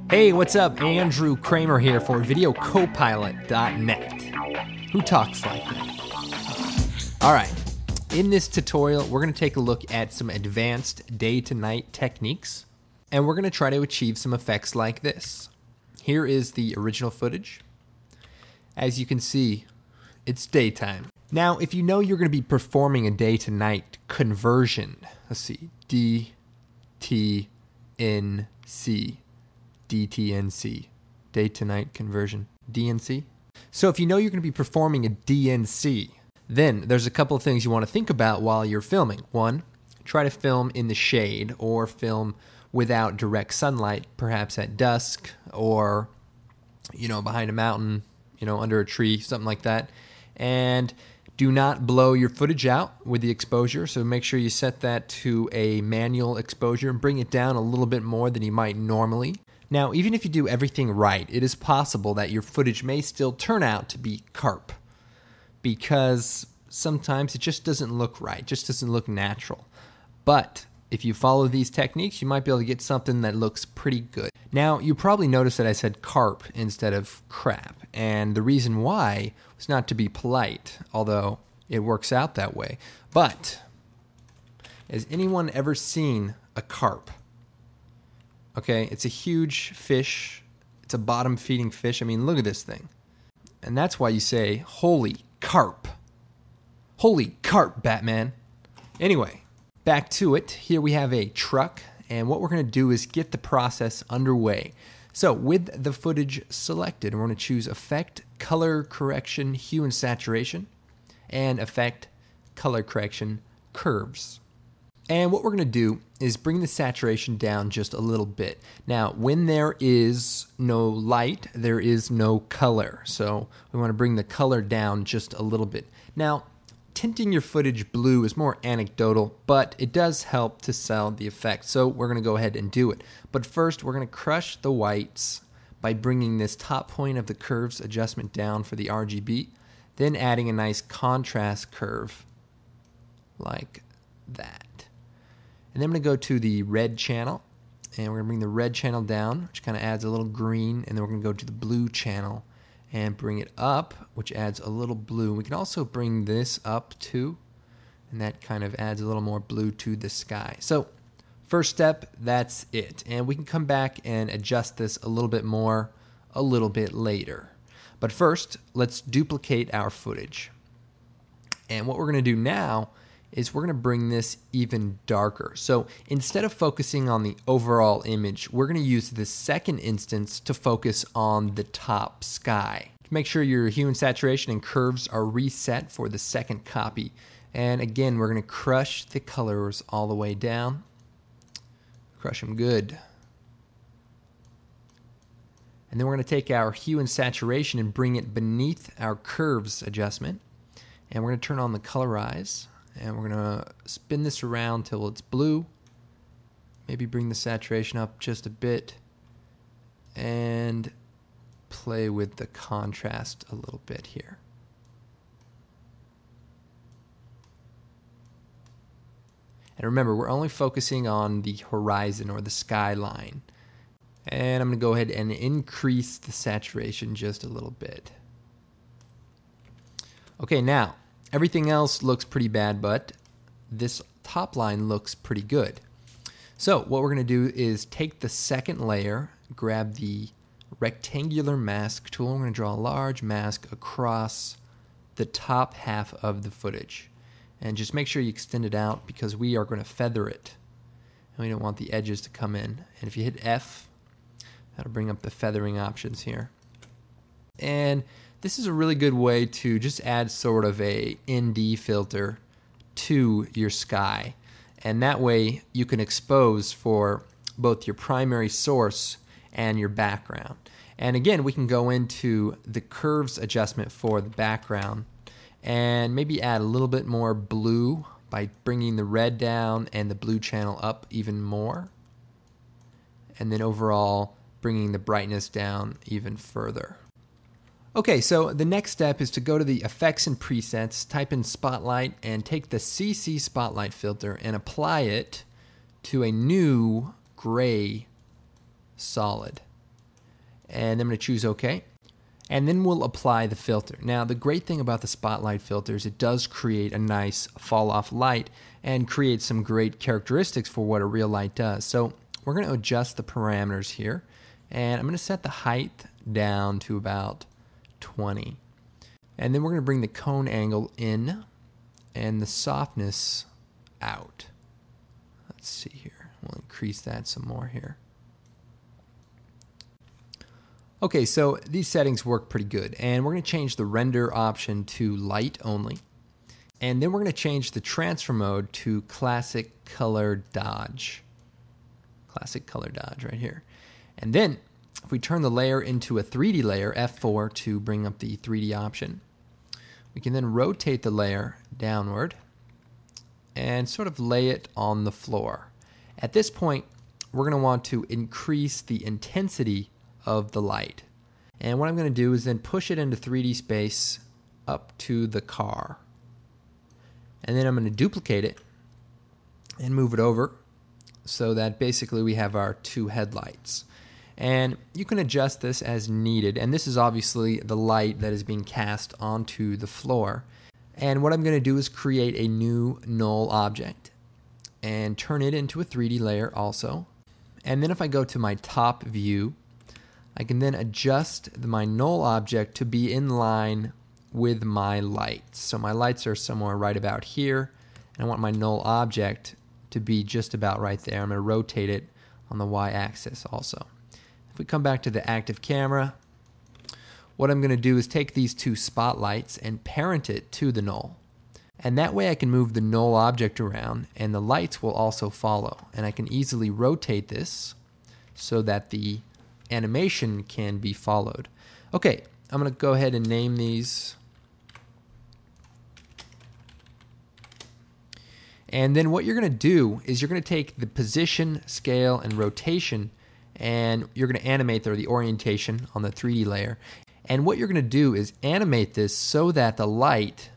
Hey, what's up? Andrew Kramer here for VideoCopilot.net. Who talks like that? All right, in this tutorial, we're going to take a look at some advanced day-to-night techniques, and we're going to try to achieve some effects like this. Here is the original footage. As you can see, it's daytime. Now, if you know you're going to be performing a day-to-night conversion, let's see, DTNC. DTNC, day to night conversion, DNC. So if you know you're going to be performing a DNC, then there's a couple of things you want to think about while you're filming. One, try to film in the shade or film without direct sunlight, perhaps at dusk or, behind a mountain, under a tree, something like that. And do not blow your footage out with the exposure, so make sure you set that to a manual exposure and bring it down a little bit more than you might normally. Now, even if you do everything right, it is possible that your footage may still turn out to be carp, because sometimes it just doesn't look right, just doesn't look natural. But if you follow these techniques, you might be able to get something that looks pretty good. Now, you probably noticed that I said carp instead of crap, and the reason why was not to be polite, although it works out that way. But has anyone ever seen a carp? Okay, it's a huge fish. It's a bottom-feeding fish. I mean, look at this thing. And that's why you say, holy carp. Holy carp, Batman. Anyway, back to it. Here we have a truck, and what we're going to do is get the process underway. So with the footage selected, we're going to choose Effect, Color Correction, Hue and Saturation, and Effect, Color Correction, Curves. And what we're going to do is bring the saturation down just a little bit. Now, when there is no light, there is no color. So we want to bring the color down just a little bit. Now, tinting your footage blue is more anecdotal, but it does help to sell the effect. So we're going to go ahead and do it. But first, we're going to crush the whites by bringing this top point of the curves adjustment down for the RGB, then adding a nice contrast curve like that. And then I'm going to go to the red channel, and we're going to bring the red channel down, which kind of adds a little green, and then we're going to go to the blue channel and bring it up, which adds a little blue. We can also bring this up too, and that kind of adds a little more blue to the sky. So first step, that's it. And we can come back and adjust this a little bit more a little bit later. But first, let's duplicate our footage. And what we're going to do now is we're going to bring this even darker. So instead of focusing on the overall image, we're going to use the second instance to focus on the top sky. Make sure your hue and saturation and curves are reset for the second copy. And again, we're going to crush the colors all the way down. Crush them good. And then we're going to take our hue and saturation and bring it beneath our curves adjustment. And we're going to turn on the colorize. And we're going to spin this around till it's blue. Maybe bring the saturation up just a bit. And play with the contrast a little bit here. And remember, we're only focusing on the horizon or the skyline. And I'm going to go ahead and increase the saturation just a little bit. Okay, now, everything else looks pretty bad, but this top line looks pretty good. So what we're going to do is take the second layer, grab the rectangular mask tool. I'm going to draw a large mask across the top half of the footage. And just make sure you extend it out because we are going to feather it. And we don't want the edges to come in. And if you hit F, that'll bring up the feathering options here. And this is a really good way to just add sort of a ND filter to your sky. And that way you can expose for both your primary source and your background. And again, we can go into the curves adjustment for the background and maybe add a little bit more blue by bringing the red down and the blue channel up even more. And then overall bringing the brightness down even further. Okay, so the next step is to go to the effects and presets, type in Spotlight, and take the CC Spotlight filter and apply it to a new gray solid. And I'm going to choose OK. And then we'll apply the filter. Now, the great thing about the spotlight filter is it does create a nice fall-off light and create some great characteristics for what a real light does. So we're going to adjust the parameters here. And I'm going to set the height down to about 20. And then we're going to bring the cone angle in and the softness out. Let's see here. We'll increase that some more here. Okay, so these settings work pretty good. And we're going to change the render option to light only. And then we're going to change the transfer mode to classic color dodge. Classic color dodge right here. And then if we turn the layer into a 3D layer, F4 to bring up the 3D option, we can then rotate the layer downward and sort of lay it on the floor. At this point, we're going to want to increase the intensity of the light. And what I'm going to do is then push it into 3D space up to the car. And then I'm going to duplicate it and move it over so that basically we have our two headlights. And you can adjust this as needed. And this is obviously the light that is being cast onto the floor. And what I'm going to do is create a new null object and turn it into a 3D layer also. And then if I go to my top view, I can then adjust my null object to be in line with my lights. So my lights are somewhere right about here, and I want my null object to be just about right there. I'm going to rotate it on the y-axis also. If we come back to the active camera, what I'm going to do is take these two spotlights and parent it to the null. And that way I can move the null object around, and the lights will also follow. And I can easily rotate this so that the animation can be followed. Okay, I'm going to go ahead and name these. And then what you're going to do is you're going to take the position, scale, and rotation, and you're going to animate the orientation on the 3D layer. And what you're going to do is animate this so that the light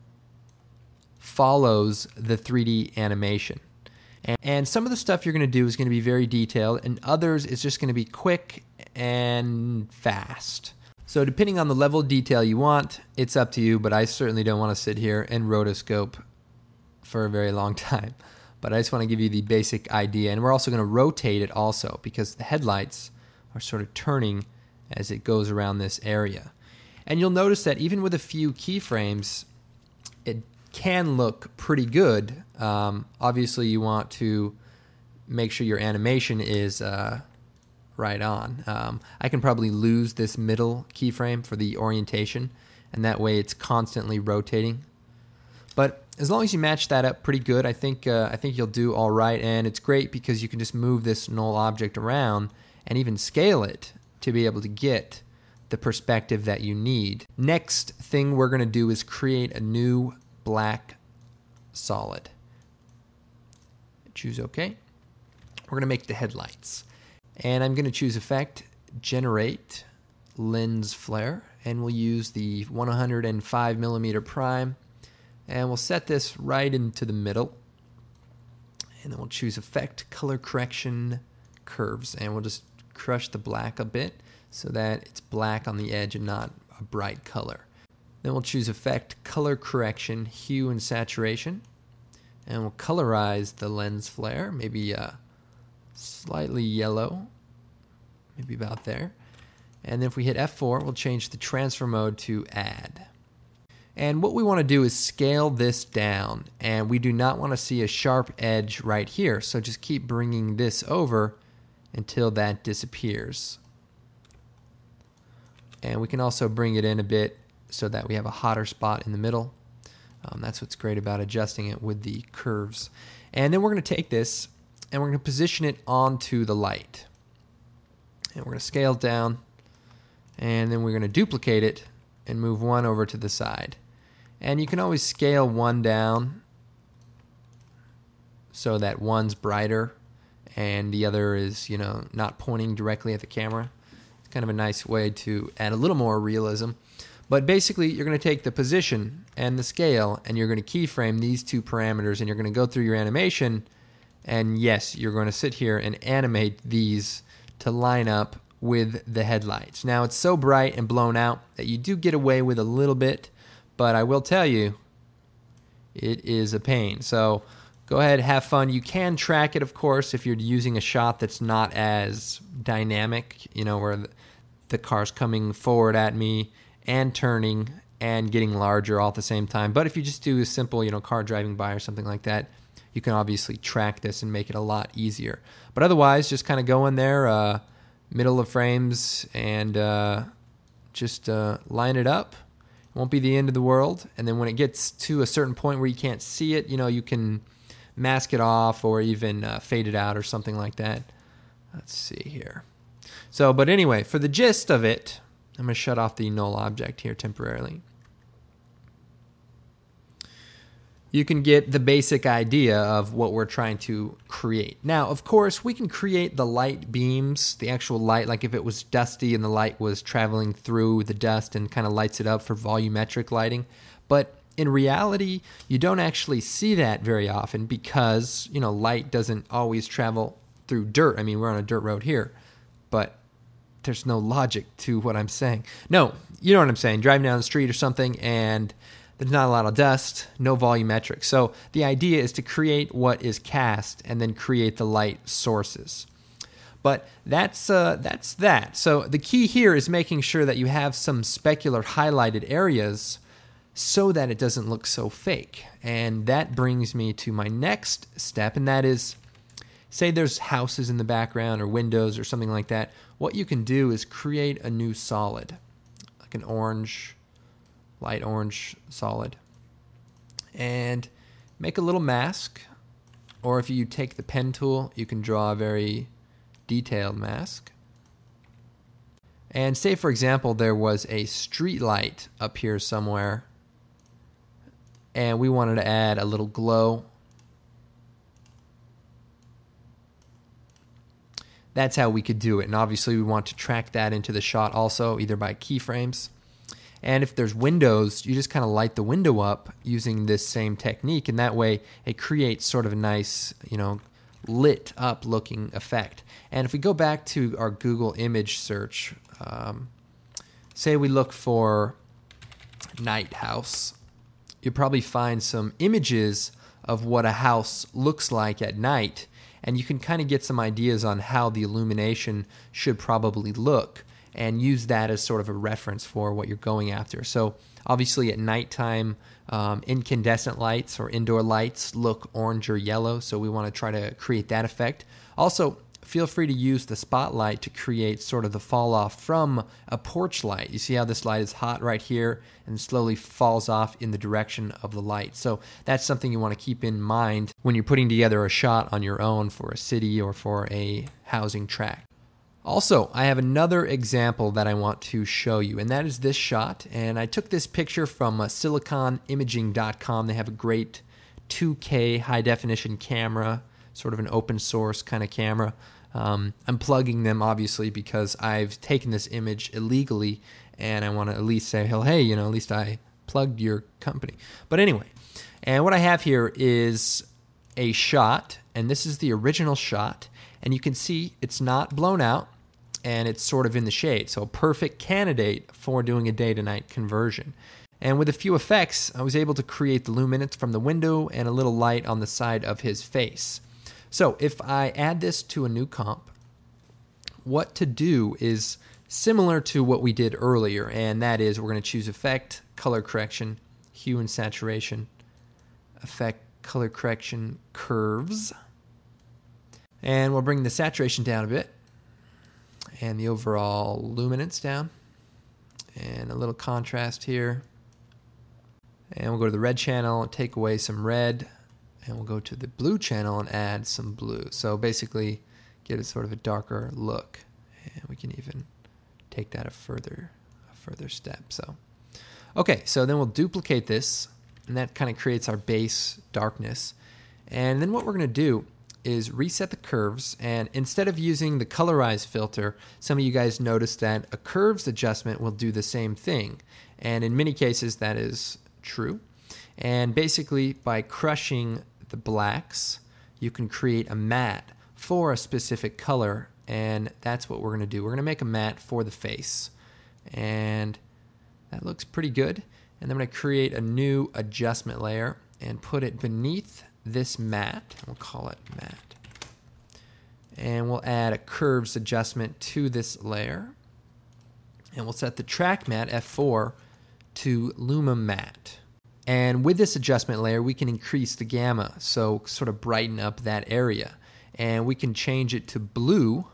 follows the 3D animation. And some of the stuff you're going to do is going to be very detailed, and others is just going to be quick and fast. So depending on the level of detail you want, it's up to you, but I certainly don't want to sit here and rotoscope for a very long time. But I just want to give you the basic idea. And we're also going to rotate it also because the headlights are sort of turning as it goes around this area. And you'll notice that even with a few keyframes, it can look pretty good. Obviously, you want to make sure your animation is right on. I can probably lose this middle keyframe for the orientation, and that way it's constantly rotating. But as long as you match that up pretty good, I think you'll do all right. And it's great because you can just move this null object around and even scale it to be able to get the perspective that you need. Next thing we're going to do is create a new black solid. Choose OK. We're going to make the headlights. And I'm going to choose Effect, Generate, Lens Flare, and we'll use the 105mm prime. And we'll set this right into the middle. And then we'll choose Effect, Color Correction, Curves. And we'll just crush the black a bit so that it's black on the edge and not a bright color. Then we'll choose Effect, Color Correction, Hue and Saturation. And we'll colorize the lens flare, maybe slightly yellow, maybe about there. And then if we hit F4, we'll change the transfer mode to Add. And what we want to do is scale this down, and we do not want to see a sharp edge right here. So just keep bringing this over until that disappears. And we can also bring it in a bit so that we have a hotter spot in the middle. That's what's great about adjusting it with the curves. And then we're going to take this and we're going to position it onto the light. And we're going to scale it down, and then we're going to duplicate it and move one over to the side. And you can always scale one down so that one's brighter and the other is, not pointing directly at the camera. It's kind of a nice way to add a little more realism. But basically, you're going to take the position and the scale, and you're going to keyframe these two parameters, and you're going to go through your animation, and yes, you're going to sit here and animate these to line up with the headlights. Now it's so bright and blown out that you do get away with a little bit, but I will tell you, it is a pain. So go ahead, have fun. You can track it, of course, if you're using a shot that's not as dynamic, where the car's coming forward at me and turning and getting larger all at the same time. But if you just do a simple, car driving by or something like that, you can obviously track this and make it a lot easier. But otherwise, just kind of go in there, middle of frames, and just line it up. It won't be the end of the world. And then when it gets to a certain point where you can't see it, you can mask it off or even fade it out or something like that. Let's see here. So, but anyway, for the gist of it, I'm going to shut off the null object here temporarily. You can get the basic idea of what we're trying to create. Now, of course, we can create the light beams, the actual light, like if it was dusty and the light was traveling through the dust and kind of lights it up for volumetric lighting. But in reality, you don't actually see that very often because, light doesn't always travel through dirt. I mean, we're on a dirt road here, but there's no logic to what I'm saying. No, you know what I'm saying. Driving down the street or something and there's not a lot of dust, no volumetric. So the idea is to create what is cast and then create the light sources. But that's that. So the key here is making sure that you have some specular highlighted areas so that it doesn't look so fake. And that brings me to my next step, and that is, say there's houses in the background or windows or something like that. What you can do is create a new solid, like an orange, light orange solid, and make a little mask. Or if you take the pen tool, you can draw a very detailed mask. And say, for example, there was a street light up here somewhere, and we wanted to add a little glow. That's how we could do it. And obviously we want to track that into the shot also, either by keyframes. And if there's windows, you just kind of light the window up using this same technique. And that way it creates sort of a nice, lit up looking effect. And if we go back to our Google image search, say we look for night house, you'll probably find some images of what a house looks like at night. And you can kind of get some ideas on how the illumination should probably look and use that as sort of a reference for what you're going after. So obviously at nighttime, incandescent lights or indoor lights look orange or yellow, so we want to try to create that effect. Also, feel free to use the spotlight to create sort of the fall off from a porch light. You see how this light is hot right here and slowly falls off in the direction of the light. So that's something you want to keep in mind when you're putting together a shot on your own for a city or for a housing tract. Also, I have another example that I want to show you, and that is this shot. And I took this picture from siliconimaging.com. They have a great 2K high definition camera, sort of an open source kind of camera. I'm plugging them obviously because I've taken this image illegally and I want to at least say, hey, at least I plugged your company. But anyway, and what I have here is a shot, and this is the original shot, and you can see it's not blown out and it's sort of in the shade. So a perfect candidate for doing a day to night conversion. And with a few effects, I was able to create the luminance from the window and a little light on the side of his face. So if I add this to a new comp, what to do is similar to what we did earlier, and that is we're going to choose Effect, Color Correction, Hue and Saturation, Effect, Color Correction, Curves, and we'll bring the saturation down a bit, and the overall luminance down, and a little contrast here, and we'll go to the red channel and take away some red, and we'll go to the blue channel and add some blue. So basically get it sort of a darker look. And we can even take that a further step. So, okay, so then we'll duplicate this, and that kind of creates our base darkness. And then what we're going to do is reset the curves, and instead of using the colorize filter, some of you guys noticed that a curves adjustment will do the same thing. And in many cases that is true. And basically by crushing the blacks, you can create a matte for a specific color and that's what we're going to do. We're going to make a matte for the face, and that looks pretty good. And then I'm going to create a new adjustment layer and put it beneath this matte. We'll call it matte. And we'll add a curves adjustment to this layer. And we'll set the track matte, F4, to Luma Matte. And with this adjustment layer, we can increase the gamma, so sort of brighten up that area. And we can change it to blue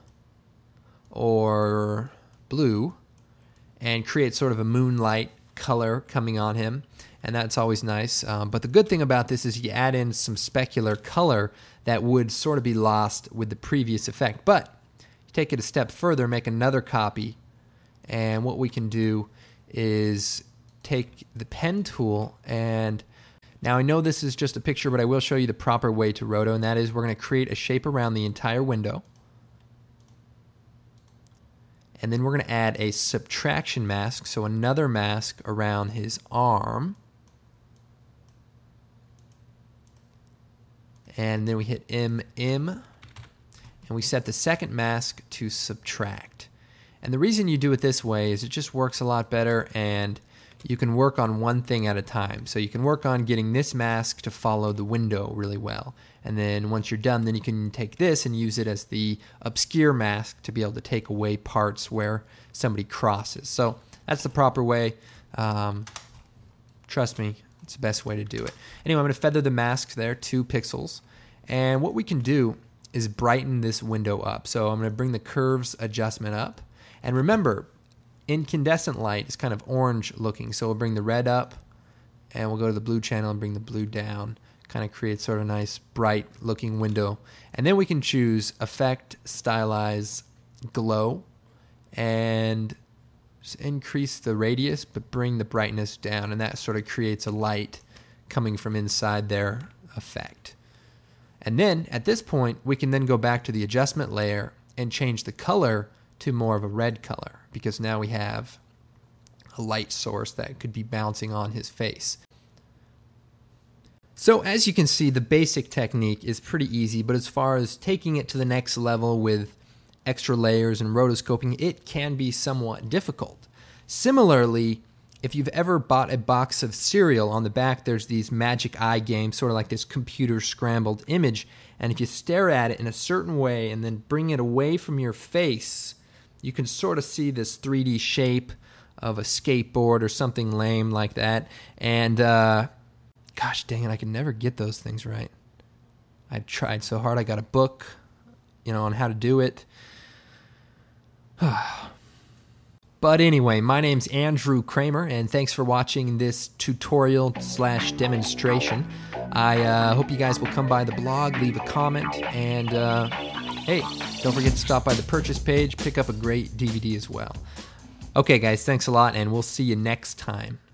or blue and create sort of a moonlight color coming on him. And that's always nice. But the good thing about this is you add in some specular color that would sort of be lost with the previous effect. But you take it a step further, make another copy, and what we can do is take the pen tool, and now I know this is just a picture, but I will show you the proper way to roto, and that is we're going to create a shape around the entire window. And then we're going to add a subtraction mask, so another mask around his arm. And then we hit M, and we set the second mask to subtract. And the reason you do it this way is it just works a lot better, and you can work on one thing at a time. So you can work on getting this mask to follow the window really well. And then once you're done, then you can take this and use it as the obscure mask to be able to take away parts where somebody crosses. So that's the proper way. Trust me, it's the best way to do it. Anyway, I'm going to feather the mask there 2 pixels. And what we can do is brighten this window up. So I'm going to bring the curves adjustment up. And remember, incandescent light is kind of orange looking, so we'll bring the red up, and we'll go to the blue channel and bring the blue down. Kind of create sort of a nice bright looking window. And then we can choose Effect, Stylize, Glow, and just increase the radius but bring the brightness down, and that sort of creates a light coming from inside their effect. And then at this point we can then go back to the adjustment layer and change the color to more of a red color, because now we have a light source that could be bouncing on his face. So as you can see, the basic technique is pretty easy, but as far as taking it to the next level with extra layers and rotoscoping, it can be somewhat difficult. Similarly, if you've ever bought a box of cereal, on the back there's these magic eye games, sort of like this computer scrambled image, and if you stare at it in a certain way and then bring it away from your face, you can sort of see this 3D shape of a skateboard or something lame like that. And gosh dang it, I can never get those things right. I tried so hard. I got a book, on how to do it. But anyway, my name's Andrew Kramer, and thanks for watching this tutorial/demonstration. I hope you guys will come by the blog, leave a comment, and hey, don't forget to stop by the purchase page, pick up a great DVD as well. Okay guys, thanks a lot, and we'll see you next time.